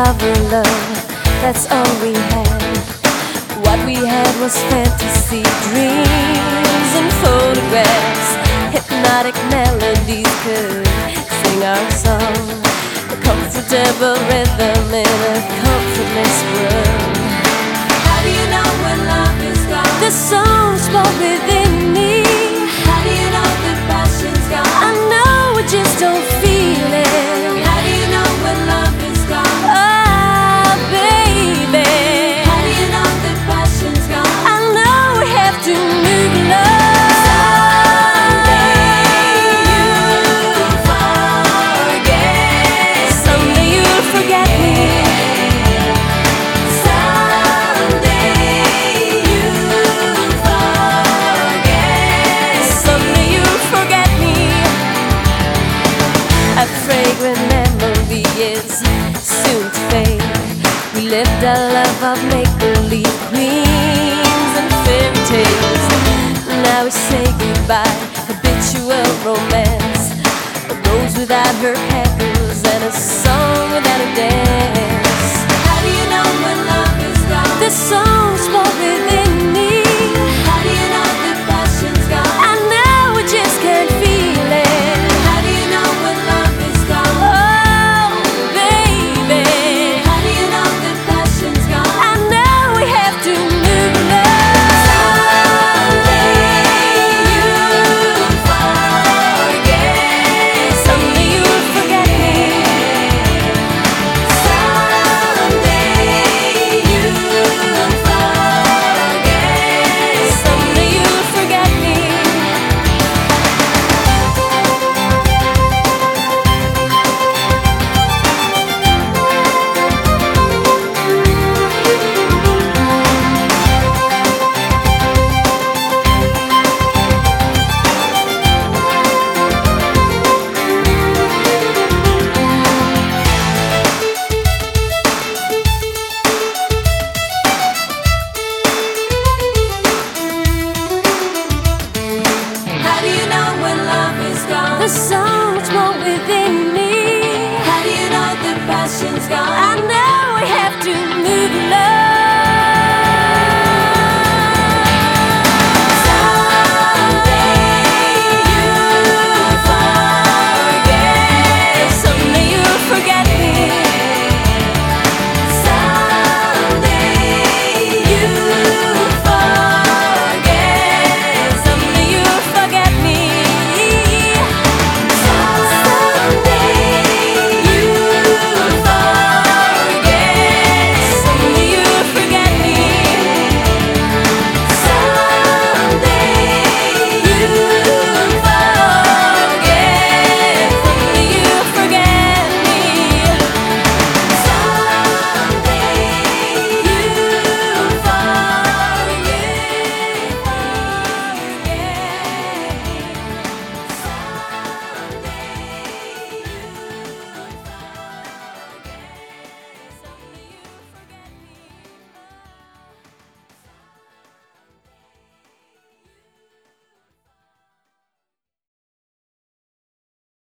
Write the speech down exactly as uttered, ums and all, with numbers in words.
discover love, that's all we had. What we had was fantasy, dreams and photographs. Hypnotic melodies could sing our song, a comfortable rhythm in a comfortless world. How do you know when love is gone? The song spoke within me. How do you know the passion's gone? I know I just don't feel it. How do you know when love is gone? Ah, baby, How do you know the passion's gone? I know we have to move love. Someday you'll forget. Someday you'll forget me. Someday you'll forget. Someday you'll forget me. A fragrant memory is soon to fade. We lived a life of make-believe queens and fairy tales. Now we say goodbye, habitual romance. A rose without her petals and a song without a dance. How do you know when love is gone? The song spoke